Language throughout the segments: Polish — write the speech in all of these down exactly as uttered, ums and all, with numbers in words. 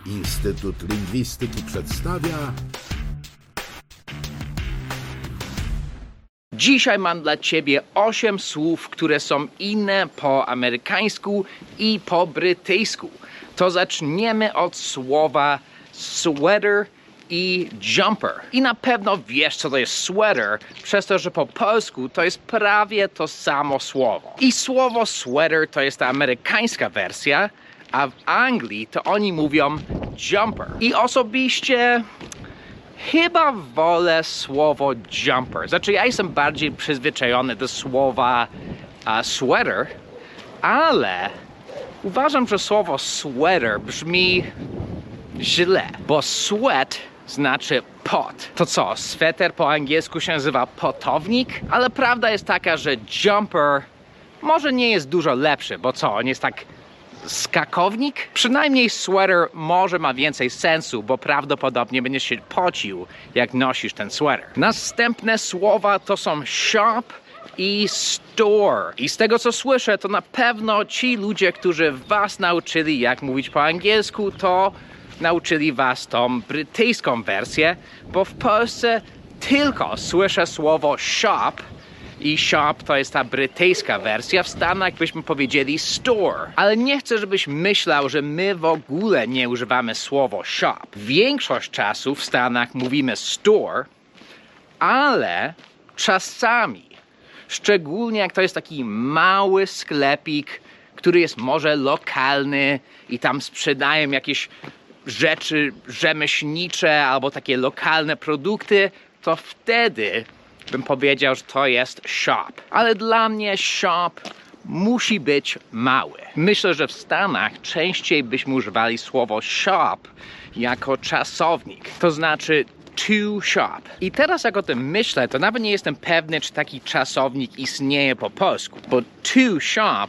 Instytut Lingwistyki przedstawia... Dzisiaj mam dla Ciebie osiem słów, które są inne po amerykańsku i po brytyjsku. To zaczniemy od słowa sweater i jumper. I na pewno wiesz, co to jest sweater, przez to, że po polsku to jest prawie to samo słowo. I słowo sweater to jest ta amerykańska wersja, a w Anglii to oni mówią jumper. I osobiście chyba wolę słowo jumper. Znaczy ja jestem bardziej przyzwyczajony do słowa uh, sweater, ale uważam, że słowo sweater brzmi źle, bo sweat znaczy pot. To co, sweter po angielsku się nazywa potownik? Ale prawda jest taka, że jumper może nie jest dużo lepszy, bo co, on jest tak skakownik? Przynajmniej sweater może ma więcej sensu, bo prawdopodobnie będziesz się pocił, jak nosisz ten sweater. Następne słowa to są shop i store. I z tego co słyszę, to na pewno ci ludzie, którzy was nauczyli jak mówić po angielsku, to nauczyli was tą brytyjską wersję, bo w Polsce tylko słyszę słowo shop i shop to jest ta brytyjska wersja. W Stanach byśmy powiedzieli store. Ale nie chcę, żebyś myślał, że my w ogóle nie używamy słowa shop. Większość czasu w Stanach mówimy store, ale czasami, szczególnie jak to jest taki mały sklepik, który jest może lokalny i tam sprzedają jakieś rzeczy rzemieślnicze albo takie lokalne produkty, to wtedy bym powiedział, że to jest shop. Ale dla mnie shop musi być mały. Myślę, że w Stanach częściej byśmy używali słowo shop jako czasownik. To znaczy to shop. I teraz jak o tym myślę, to nawet nie jestem pewny, czy taki czasownik istnieje po polsku. Bo to shop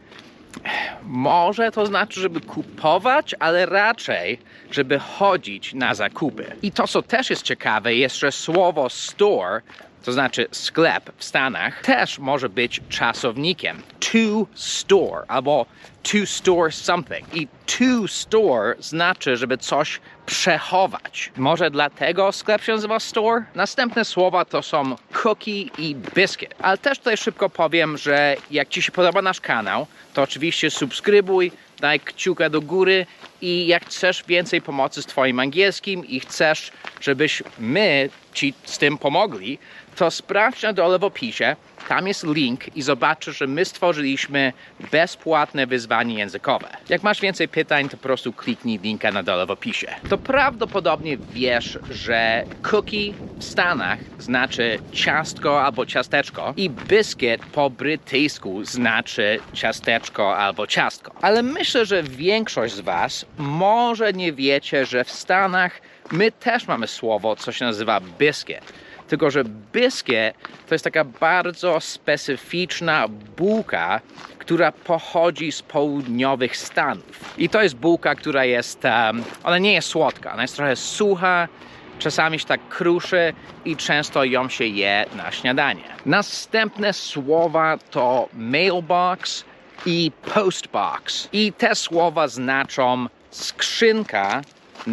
może to znaczy, żeby kupować, ale raczej, żeby chodzić na zakupy. I to, co też jest ciekawe, jest, że słowo store, to znaczy sklep w Stanach, też może być czasownikiem. To store albo to store something. I to store znaczy, żeby coś przechować. Może dlatego sklep się nazywa store? Następne słowa to są cookie i biscuit. Ale też tutaj szybko powiem, że jak Ci się podoba nasz kanał, to oczywiście subskrybuj, daj kciuka do góry i jak chcesz więcej pomocy z Twoim angielskim i chcesz, żebyś my Ci z tym pomogli, to sprawdź na dole w opisie, tam jest link i zobaczysz, że my stworzyliśmy bezpłatne wyzwanie językowe. Jak masz więcej pytań, to po prostu kliknij linka na dole w opisie. To prawdopodobnie wiesz, że cookie w Stanach znaczy ciastko albo ciasteczko i biscuit po brytyjsku znaczy ciasteczko albo ciastko. Ale myślę, że większość z was może nie wiecie, że w Stanach my też mamy słowo, co się nazywa biscuit. Tylko że biscuit to jest taka bardzo specyficzna bułka, która pochodzi z południowych Stanów. I to jest bułka, która jest, um, ona nie jest słodka, ona jest trochę sucha, czasami się tak kruszy i często ją się je na śniadanie. Następne słowa to mailbox i postbox. I te słowa znaczą skrzynka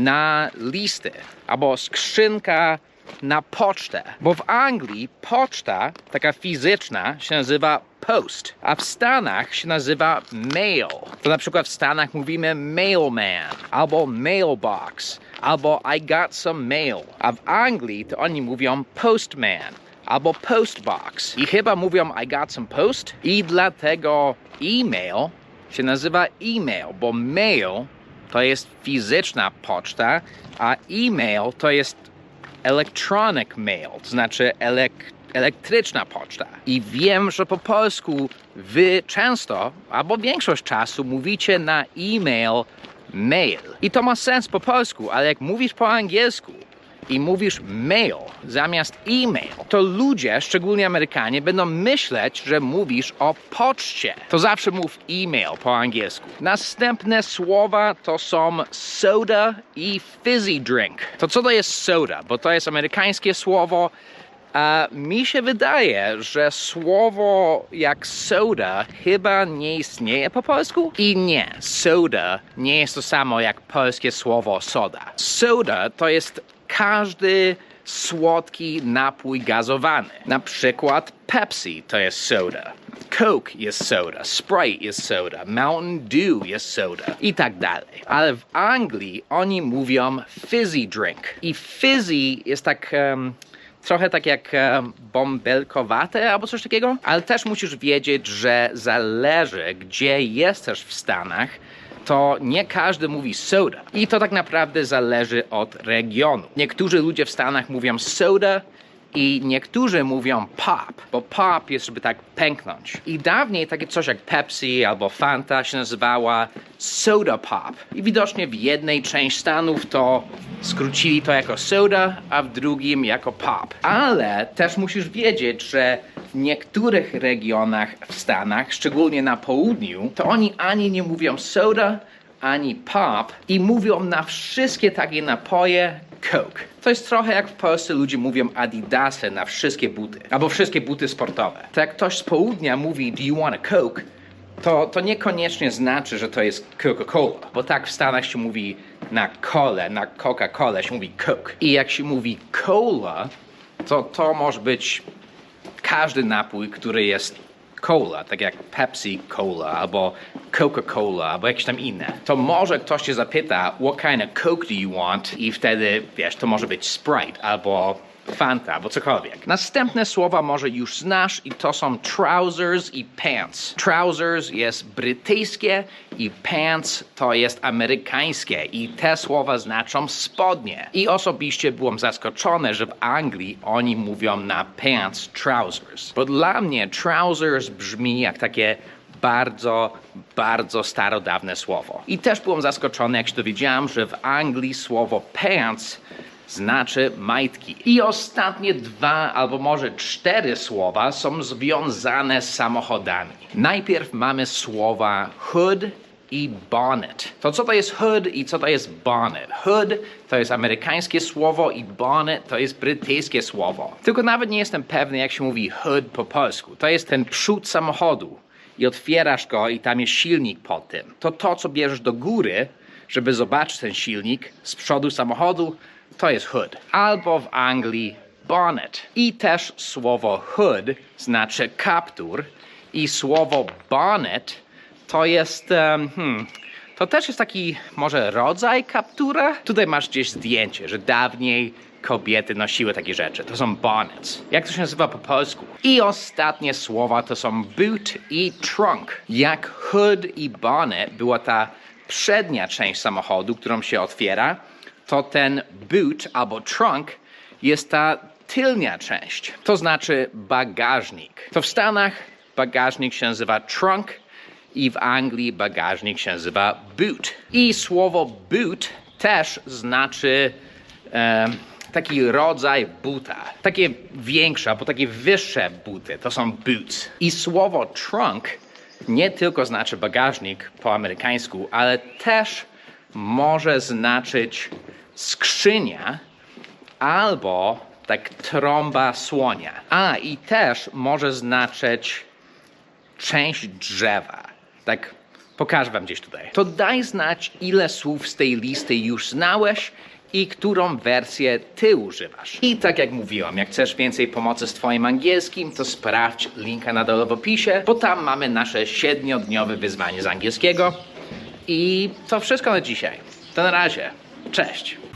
na listy albo skrzynka na pocztę, bo w Anglii poczta, taka fizyczna, się nazywa post, a w Stanach się nazywa mail. To na przykład w Stanach mówimy mailman, albo mailbox, albo I got some mail, a w Anglii to oni mówią postman, albo postbox i chyba mówią I got some post i dlatego e-mail się nazywa e-mail, bo mail to jest fizyczna poczta, a e-mail to jest electronic mail, to znaczy elek- elektryczna poczta. I wiem, że po polsku wy często, albo większość czasu mówicie na e-mail mail. I to ma sens po polsku, ale jak mówisz po angielsku i mówisz mail zamiast e-mail, to ludzie, szczególnie Amerykanie, będą myśleć, że mówisz o poczcie. To zawsze mów e-mail po angielsku. Następne słowa to są soda i fizzy drink. To co to jest soda? Bo to jest amerykańskie słowo A mi się wydaje, że słowo jak soda chyba nie istnieje po polsku. I nie, soda nie jest to samo jak polskie słowo soda. Soda to jest każdy słodki napój gazowany. Na przykład Pepsi to jest soda. Coke jest soda, Sprite jest soda, Mountain Dew jest soda i tak dalej. Ale w Anglii oni mówią fizzy drink. I fizzy jest tak um, trochę tak jak um, bąbelkowate albo coś takiego. Ale też musisz wiedzieć, że zależy gdzie jesteś w Stanach, to nie każdy mówi soda. I to tak naprawdę zależy od regionu. Niektórzy ludzie w Stanach mówią soda i niektórzy mówią pop, bo pop jest, żeby tak pęknąć. I dawniej takie coś jak Pepsi albo Fanta się nazywała soda pop. I widocznie w jednej części Stanów to skrócili to jako soda, a w drugim jako pop. Ale też musisz wiedzieć, że w niektórych regionach w Stanach, szczególnie na południu, to oni ani nie mówią soda, ani pop i mówią na wszystkie takie napoje Coke. To jest trochę jak w Polsce ludzie mówią Adidasy na wszystkie buty, albo wszystkie buty sportowe. To jak ktoś z południa mówi do you want a Coke, to, to niekoniecznie znaczy, że to jest Coca-Cola, bo tak w Stanach się mówi na kole, na Coca-Colę się mówi Coke. I jak się mówi cola, to to może być każdy napój, który jest cola, tak jak Pepsi Cola albo Coca-Cola albo jakieś tam inne. To może ktoś cię zapyta what kind of Coke do you want i wtedy wiesz, to może być Sprite albo Fanta albo cokolwiek. Następne słowa może już znasz i to są trousers i pants. Trousers jest brytyjskie i pants to jest amerykańskie i te słowa znaczą spodnie. I osobiście byłem zaskoczony, że w Anglii oni mówią na pants trousers. Bo dla mnie trousers brzmi jak takie bardzo, bardzo starodawne słowo. I też byłem zaskoczony, jak się dowiedziałem, że w Anglii słowo pants znaczy majtki. I ostatnie dwa albo może cztery słowa są związane z samochodami. Najpierw mamy słowa hood i bonnet. To co to jest hood i co to jest bonnet? Hood to jest amerykańskie słowo i bonnet to jest brytyjskie słowo. Tylko nawet nie jestem pewny, jak się mówi hood po polsku. To jest ten przód samochodu i otwierasz go i tam jest silnik pod tym. To to, co bierzesz do góry, żeby zobaczyć ten silnik z przodu samochodu, to jest hood. Albo w Anglii bonnet. I też słowo hood znaczy kaptur i słowo bonnet to jest, um, hmm, to też jest taki może rodzaj kaptura. Tutaj masz gdzieś zdjęcie, że dawniej kobiety nosiły takie rzeczy. To są bonnets. Jak to się nazywa po polsku? I ostatnie słowa to są boot i trunk. Jak hood i bonnet była ta przednia część samochodu, którą się otwiera, to ten boot albo trunk jest ta tylnia część. To znaczy bagażnik. To w Stanach bagażnik się nazywa trunk i w Anglii bagażnik się nazywa boot. I słowo boot też znaczy e, taki rodzaj buta. Takie większe, albo takie wyższe buty. To są boots. I słowo trunk nie tylko znaczy bagażnik po amerykańsku, ale też może znaczyć skrzynia albo tak trąba słonia. A i też może znaczyć część drzewa. Tak pokażę wam gdzieś tutaj. To daj znać, ile słów z tej listy już znałeś i którą wersję ty używasz. I tak jak mówiłam, jak chcesz więcej pomocy z twoim angielskim, to sprawdź linka na dole w opisie, bo tam mamy nasze siedmiodniowe wyzwanie z angielskiego. I to wszystko na dzisiaj. To na razie. Cześć!